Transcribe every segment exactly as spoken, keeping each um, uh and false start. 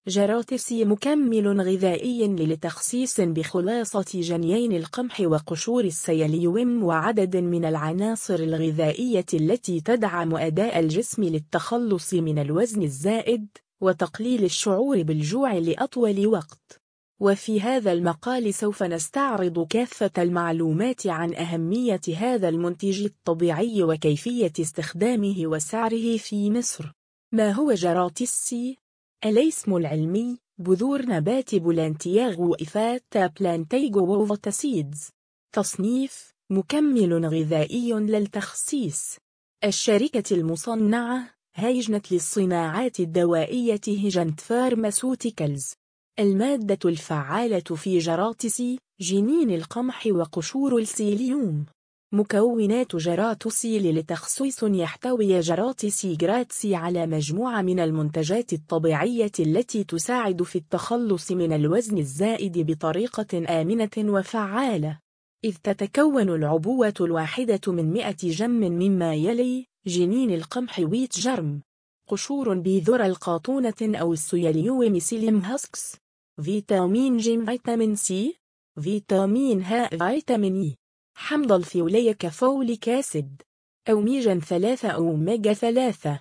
جراتسي مكمل غذائي للتخسيس بخلاصة جنيين القمح وقشور السيليوم وعدد من العناصر الغذائية التي تدعم أداء الجسم للتخلص من الوزن الزائد وتقليل الشعور بالجوع لأطول وقت. وفي هذا المقال سوف نستعرض كافة المعلومات عن أهمية هذا المنتج الطبيعي وكيفية استخدامه وسعره في مصر. ما هو جراتسي؟ الاسم العلمي: بذور نبات بولانتياغو إفاتا بلانتيجو ووفت سيدز. تصنيف: مكمل غذائي للتخسيس. الشركة المصنعة: هيجنت للصناعات الدوائية هيجنت فارماسيوتيكالز. المادة الفعالة في جراتسي: جنين القمح وقشور السيليوم. مكونات جراتسي للتخسيس: يحتوي جراتسي جراتسي على مجموعة من المنتجات الطبيعية التي تساعد في التخلص من الوزن الزائد بطريقة آمنة وفعالة، إذ تتكون العبوة الواحدة من مئة جرام مما يلي: جنين القمح ويت جرم، قشور بذور القاطونة أو السيليوم سيليم هاسكس، فيتامين ج، فيتامين سي، فيتامين ه، فيتامين إي، حمض الفوليك فوليك أسيد، أوميجا ثلاثة أو أوميجا ثلاثة،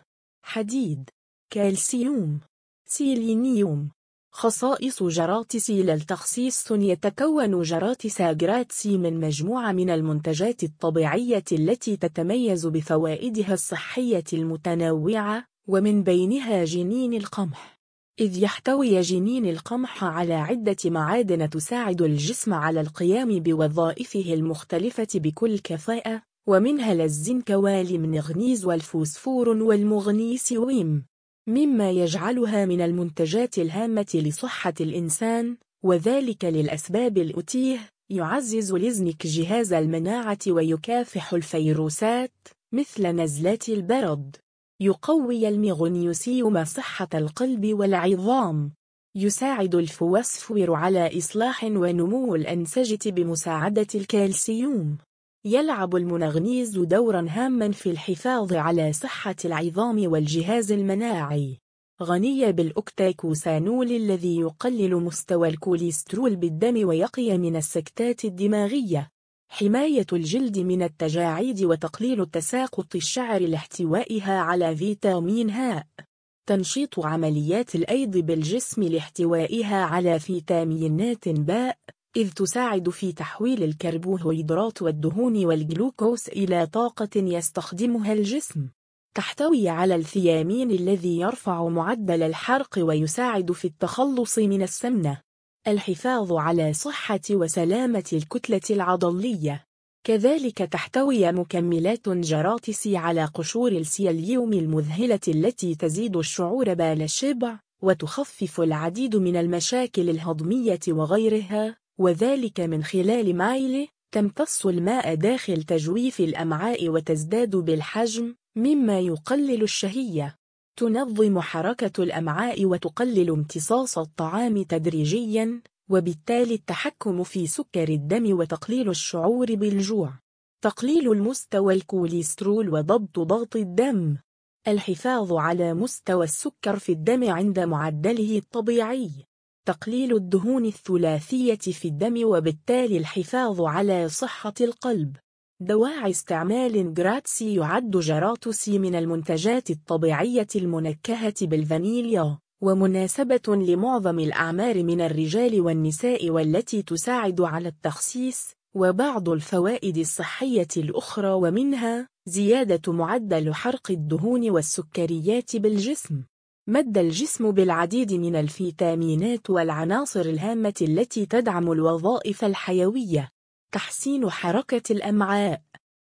حديد، كالسيوم، سيلينيوم. خصائص جراتسي للتخسيس: يتكون جراتسي جراتسي من مجموعة من المنتجات الطبيعية التي تتميز بفوائدها الصحية المتنوعة، ومن بينها جنين القمح، إذ يحتوي جنين القمح على عدة معادن تساعد الجسم على القيام بوظائفه المختلفة بكل كفاءة، ومنها الزنك والمنغنيز والفوسفور والمغنيسيوم، مما يجعلها من المنتجات الهامة لصحة الإنسان، وذلك للأسباب الآتية: يعزز لزنك جهاز المناعة ويكافح الفيروسات مثل نزلات البرد، يقوي المغنيسيوم صحة القلب والعظام، يساعد الفوسفور على إصلاح ونمو الأنسجة بمساعدة الكالسيوم، يلعب المنغنيز دورا هاما في الحفاظ على صحة العظام والجهاز المناعي، غنية بالأوكتاكوسانول الذي يقلل مستوى الكوليسترول بالدم ويقي من السكتات الدماغية، حماية الجلد من التجاعيد وتقليل تساقط الشعر لاحتوائها على فيتامين ه، تنشيط عمليات الأيض بالجسم لاحتوائها على فيتامينات باء، إذ تساعد في تحويل الكربوهيدرات والدهون والجلوكوز إلى طاقة يستخدمها الجسم، تحتوي على الثيامين الذي يرفع معدل الحرق ويساعد في التخلص من السمنة، الحفاظ على صحة وسلامة الكتلة العضلية. كذلك تحتوي مكملات جراتسي على قشور السيليوم المذهلة التي تزيد الشعور بالشبع وتخفف العديد من المشاكل الهضمية وغيرها، وذلك من خلال مايله تمتص الماء داخل تجويف الأمعاء وتزداد بالحجم، مما يقلل الشهية، تنظم حركة الأمعاء وتقلل امتصاص الطعام تدريجياً، وبالتالي التحكم في سكر الدم وتقليل الشعور بالجوع، تقليل المستوى الكوليسترول وضبط ضغط الدم، الحفاظ على مستوى السكر في الدم عند معدله الطبيعي، تقليل الدهون الثلاثية في الدم وبالتالي الحفاظ على صحة القلب. دواعي استعمال جراتسي: يعد جراتسي من المنتجات الطبيعية المنكهة بالفانيليا، ومناسبة لمعظم الأعمار من الرجال والنساء والتي تساعد على التخسيس. وبعض الفوائد الصحية الأخرى ومنها: زيادة معدل حرق الدهون والسكريات بالجسم، مد الجسم بالعديد من الفيتامينات والعناصر الهامة التي تدعم الوظائف الحيوية، تحسين حركة الأمعاء،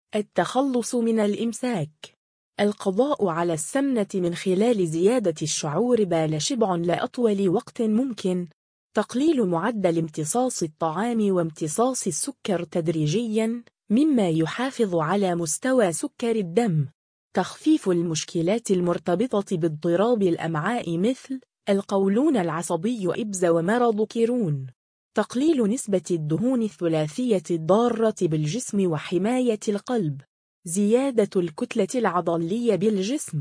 التخلص من الإمساك، القضاء على السمنة من خلال زيادة الشعور بالشبع لأطول وقت ممكن، تقليل معدل امتصاص الطعام وامتصاص السكر تدريجياً، مما يحافظ على مستوى سكر الدم، تخفيف المشكلات المرتبطة باضطراب الأمعاء مثل القولون العصبي إبز ومرض كيرون، تقليل نسبة الدهون الثلاثية الضارة بالجسم وحماية القلب، زيادة الكتلة العضلية بالجسم،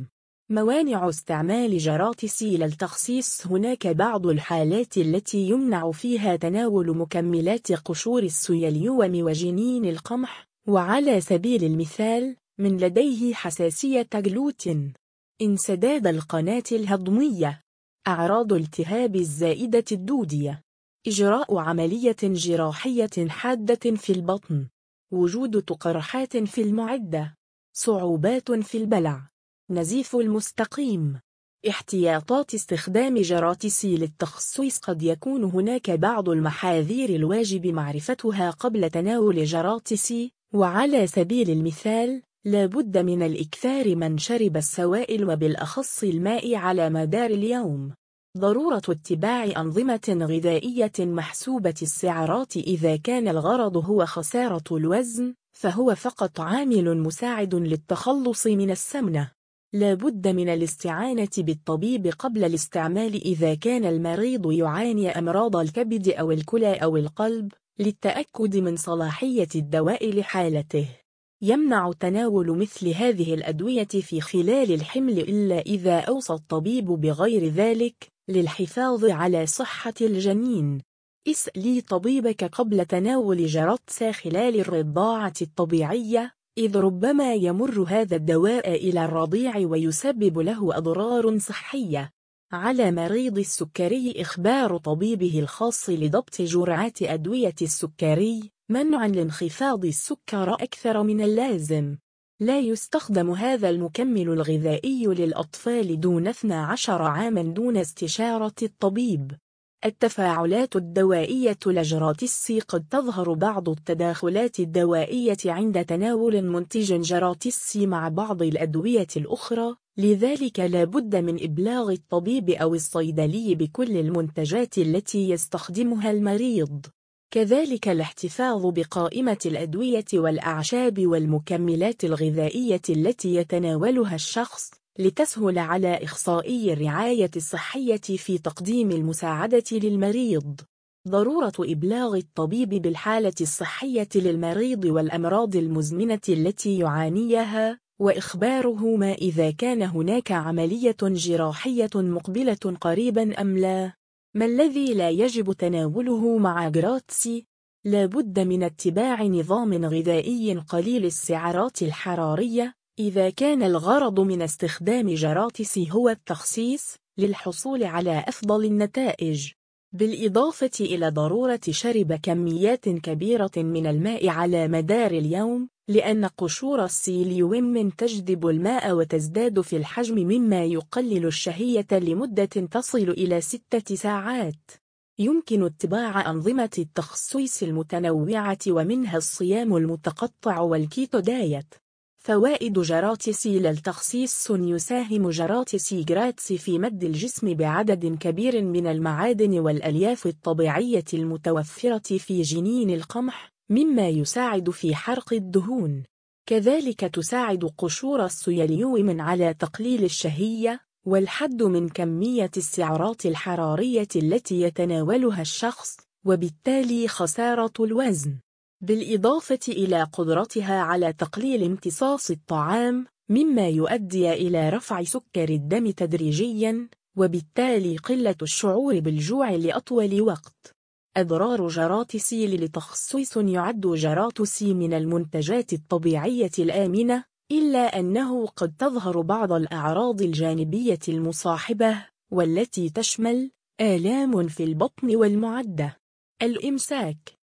موانع استعمال جراتسيل التخسيس. هناك بعض الحالات التي يمنع فيها تناول مكملات قشور السيليوم وجنين القمح، وعلى سبيل المثال من لديه حساسية جلوتين، انسداد القناة الهضمية، أعراض التهاب الزائدة الدودية، إجراء عملية جراحية حادة في البطن، وجود قرحات في المعدة، صعوبات في البلع، نزيف المستقيم. احتياطات استخدام جراتسيل التخسيس. قد يكون هناك بعض المحاذير الواجب معرفتها قبل تناول جراتسي، وعلى سبيل المثال لا بد من الإكثار من شرب السوائل وبالأخص الماء على مدار اليوم. ضرورة اتباع أنظمة غذائية محسوبة السعرات. إذا كان الغرض هو خسارة الوزن، فهو فقط عامل مساعد للتخلص من السمنة. لا بد من الاستعانة بالطبيب قبل الاستعمال إذا كان المريض يعاني أمراض الكبد أو الكلى أو القلب، للتأكد من صلاحية الدواء لحالته. يمنع تناول مثل هذه الأدوية في خلال الحمل إلا إذا أوصى الطبيب بغير ذلك للحفاظ على صحة الجنين. اسألي طبيبك قبل تناول جراتسي خلال الرضاعة الطبيعية، إذ ربما يمر هذا الدواء إلى الرضيع ويسبب له أضرار صحية. على مريض السكري إخبار طبيبه الخاص لضبط جرعات أدوية السكري، منعًا لانخفاض السكر أكثر من اللازم. لا يستخدم هذا المكمل الغذائي للأطفال دون اثني عشر عامًا دون استشارة الطبيب. التفاعلات الدوائية لجراتسي. قد تظهر بعض التداخلات الدوائية عند تناول منتج جراتسي مع بعض الأدوية الأخرى، لذلك لا بد من إبلاغ الطبيب أو الصيدلي بكل المنتجات التي يستخدمها المريض. كذلك الاحتفاظ بقائمة الأدوية والأعشاب والمكملات الغذائية التي يتناولها الشخص، لتسهل على إخصائي الرعاية الصحية في تقديم المساعدة للمريض. ضرورة إبلاغ الطبيب بالحالة الصحية للمريض والأمراض المزمنة التي يعانيها، وإخباره ما إذا كان هناك عملية جراحية مقبلة قريبا أم لا. ما الذي لا يجب تناوله مع جراتسي؟ لا بد من اتباع نظام غذائي قليل السعرات الحرارية إذا كان الغرض من استخدام جراتسي هو التخسيس للحصول على أفضل النتائج، بالإضافة إلى ضرورة شرب كميات كبيرة من الماء على مدار اليوم، لأن قشور السيليوم تجذب الماء وتزداد في الحجم مما يقلل الشهية لمدة تصل إلى ستة ساعات. يمكن اتباع أنظمة التخسيس المتنوعة ومنها الصيام المتقطع والكيتو دايت. فوائد جراتسي للتخسيس. يساهم جراتسي جراتسي في مد الجسم بعدد كبير من المعادن والألياف الطبيعية المتوفرة في جنين القمح، مما يساعد في حرق الدهون. كذلك تساعد قشور السيليوم على تقليل الشهية والحد من كمية السعرات الحرارية التي يتناولها الشخص، وبالتالي خسارة الوزن، بالإضافة إلى قدرتها على تقليل امتصاص الطعام، مما يؤدي إلى رفع سكر الدم تدريجياً، وبالتالي قلة الشعور بالجوع لأطول وقت. أضرار جراتسي للتخسيس. يعد جراتسي من المنتجات الطبيعية الآمنة، إلا أنه قد تظهر بعض الأعراض الجانبية المصاحبة، والتي تشمل آلام في البطن والمعدة، الإمساك،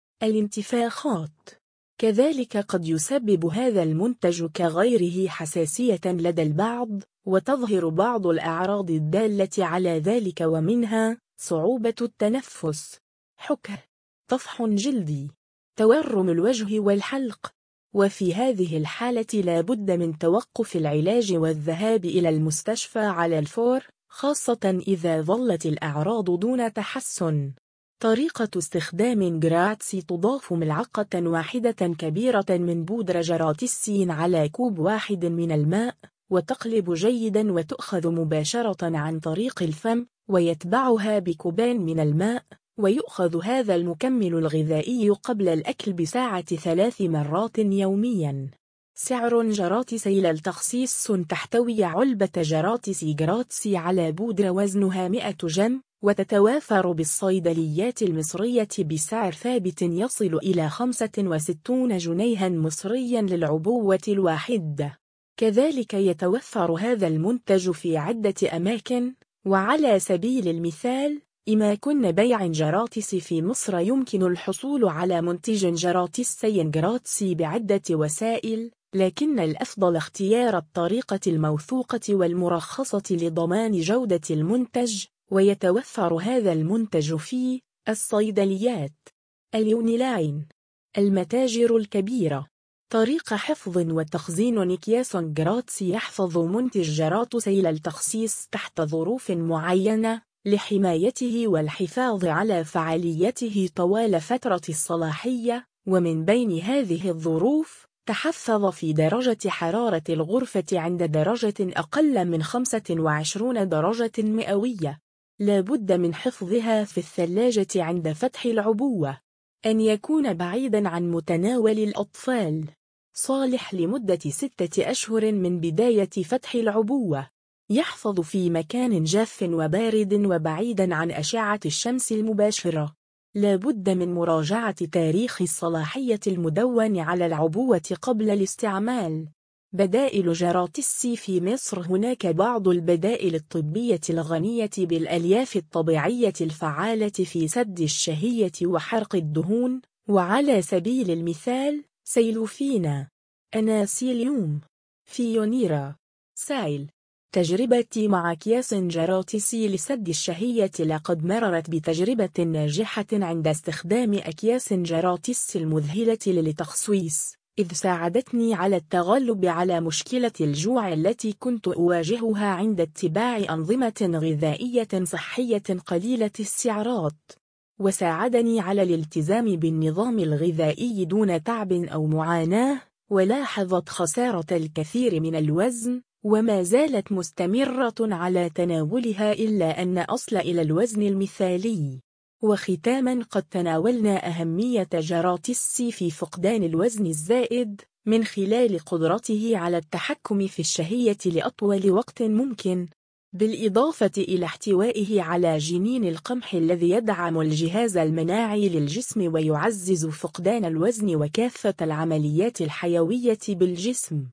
الانتفاخات. كذلك قد يسبب هذا المنتج كغيره حساسية لدى البعض، وتظهر بعض الأعراض الدالة على ذلك، ومنها صعوبة التنفس، حكة، طفح جلدي، تورم الوجه والحلق. وفي هذه الحالة لا بد من توقف العلاج والذهاب إلى المستشفى على الفور، خاصة إذا ظلت الأعراض دون تحسن. طريقة استخدام جراتسي. تضاف ملعقة واحدة كبيرة من بودرة جراتسي على كوب واحد من الماء، وتقلب جيدا وتؤخذ مباشرة عن طريق الفم، ويتبعها بكوبين من الماء. ويؤخذ هذا المكمل الغذائي قبل الأكل بساعة ثلاث مرات يوميا. سعر جراتسي للتخسيس تحتوي علبة جراتسي جراتسي على بودرة وزنها مئة جرام، وتتوافر بالصيدليات المصرية بسعر ثابت يصل إلى خمسة وستين جنيها مصريا للعبوة الواحدة. كذلك يتوفر هذا المنتج في عدة أماكن، وعلى سبيل المثال أماكن بيع جراتسي في مصر يمكن الحصول على منتج جراتسي جراتسي بعدة وسائل، لكن الأفضل اختيار الطريقة الموثوقة والمرخصة لضمان جودة المنتج، ويتوفر هذا المنتج في الصيدليات، اليونلاين، المتاجر الكبيرة. طريقة حفظ وتخزين أكياس جراتسي. يحفظ منتج جراتسي للتخسيس تحت ظروف معينة لحمايته والحفاظ على فعاليته طوال فترة الصلاحية، ومن بين هذه الظروف تحفظ في درجة حرارة الغرفة عند درجة أقل من خمسة وعشرين درجة مئوية. لا بد من حفظها في الثلاجة عند فتح العبوة. أن يكون بعيداً عن متناول الأطفال. صالح لمدة ستة أشهر من بداية فتح العبوة. يحفظ في مكان جاف وبارد وبعيداً عن أشعة الشمس المباشرة. لا بد من مراجعة تاريخ الصلاحية المدون على العبوة قبل الاستعمال. بدائل جراتسي في مصر. هناك بعض البدائل الطبية الغنية بالألياف الطبيعية الفعالة في سد الشهية وحرق الدهون، وعلى سبيل المثال سيلوفينا، أناسيليوم، فيونيرا، سايل. تجربتي مع أكياس جراتسي لسد الشهية. لقد مررت بتجربة ناجحة عند استخدام أكياس جراتسي المذهلة للتخسيس، إذ ساعدتني على التغلب على مشكلة الجوع التي كنت أواجهها عند اتباع أنظمة غذائية صحية قليلة السعرات، وساعدني على الالتزام بالنظام الغذائي دون تعب أو معاناة، ولاحظت خسارة الكثير من الوزن، وما زالت مستمرة على تناولها إلا أن أصل إلى الوزن المثالي. وختاماً، قد تناولنا أهمية جراتسي في فقدان الوزن الزائد من خلال قدرته على التحكم في الشهية لأطول وقت ممكن، بالإضافة إلى احتوائه على جنين القمح الذي يدعم الجهاز المناعي للجسم ويعزز فقدان الوزن وكافة العمليات الحيوية بالجسم.